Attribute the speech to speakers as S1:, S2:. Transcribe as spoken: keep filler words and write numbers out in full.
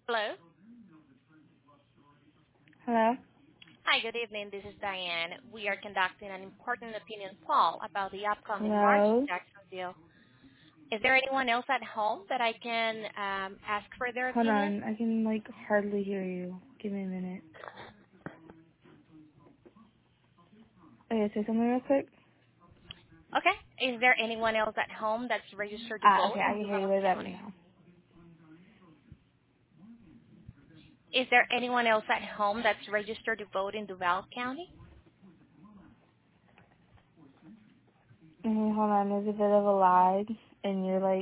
S1: Hello.
S2: Hello?
S1: Hi, good evening. This is Diane. We are conducting an important opinion poll about the upcoming March in
S2: Hello?
S1: Jacksonville. Is there anyone else at home that I can um, ask for their
S2: Hold
S1: opinion?
S2: on, I can like hardly hear you. Give me a minute. Okay, say something real quick.
S1: Okay. Is there anyone else at home that's registered to
S2: Ah,
S1: vote
S2: okay, I
S1: in
S2: can hear you
S1: Duval
S2: way better
S1: County?
S2: now.
S1: Is there anyone else at home that's registered to vote in Duval County?
S2: Okay, hold on, there's a bit of a lag, and you're like